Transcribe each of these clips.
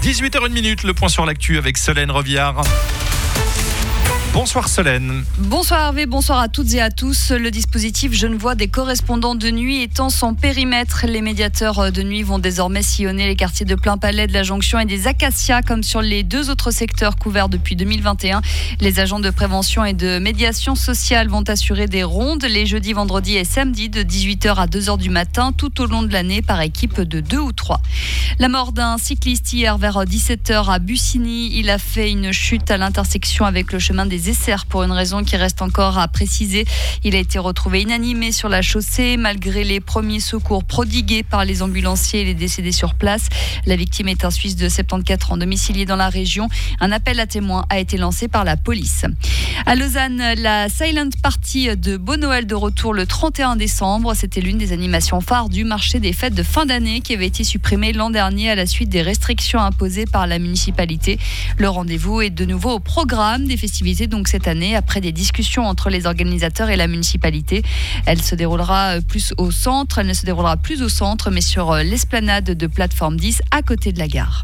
18h01, le point sur l'actu avec Solène Reviard. Bonsoir Solène. Bonsoir Hervé, bonsoir à toutes et à tous. Le dispositif Genevois des correspondants de nuit étend son périmètre. Les médiateurs de nuit vont désormais sillonner les quartiers de Plainpalais, de la Jonction et des Acacias, comme sur les deux autres secteurs couverts depuis 2021. Les agents de prévention et de médiation sociale vont assurer des rondes les jeudis, vendredis et samedis de 18h à 2h du matin tout au long de l'année par équipe de 2 ou 3. La mort d'un cycliste hier vers 17h à Bussigny. Il a fait une chute à l'intersection avec le chemin des Essers pour une raison qui reste encore à préciser. Il a été retrouvé inanimé sur la chaussée malgré les premiers secours prodigués par les ambulanciers et les décédés sur place. La victime est un Suisse de 74 ans domicilié dans la région. Un appel à témoins a été lancé par la police. À Lausanne, la Silent Party de Beau Noël de retour le 31 décembre. C'était l'une des animations phares du marché des fêtes de fin d'année qui avait été supprimée l'an dernier à la suite des restrictions imposées par la municipalité. Le rendez-vous est de nouveau au programme des festivités donc cette année après des discussions entre les organisateurs et la municipalité. Elle ne se déroulera plus au centre mais sur l'esplanade de plateforme 10 à côté de la gare.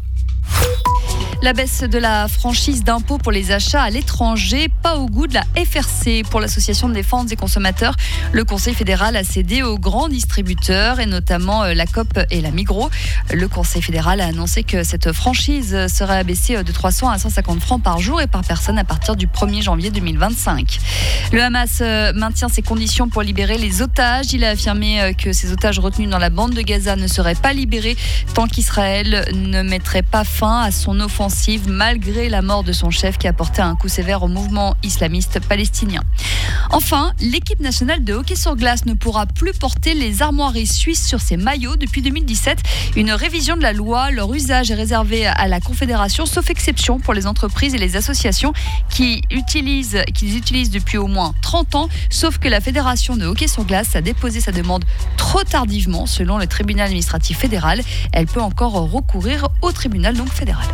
La baisse de la franchise d'impôt pour les achats à l'étranger, pas au goût de la FRC. Pour l'Association de défense des consommateurs, le Conseil fédéral a cédé aux grands distributeurs et notamment la Coop et la Migros. Le Conseil fédéral a annoncé que cette franchise serait abaissée de 300 à 150 francs par jour et par personne à partir du 1er janvier 2025. Le Hamas maintient ses conditions pour libérer les otages. Il a affirmé que ces otages retenus dans la bande de Gaza ne seraient pas libérés tant qu'Israël ne mettrait pas fin à son offensive malgré la mort de son chef qui a porté un coup sévère au mouvement islamiste palestinien. Enfin, l'équipe nationale de hockey sur glace ne pourra plus porter les armoiries suisses sur ses maillots depuis 2017. Une révision de la loi, leur usage est réservé à la Confédération, sauf exception pour les entreprises et les associations qui les utilisent depuis au moins 30 ans, sauf que la Fédération de hockey sur glace a déposé sa demande trop tardivement selon le tribunal administratif fédéral. Elle peut encore recourir au tribunal fédéral.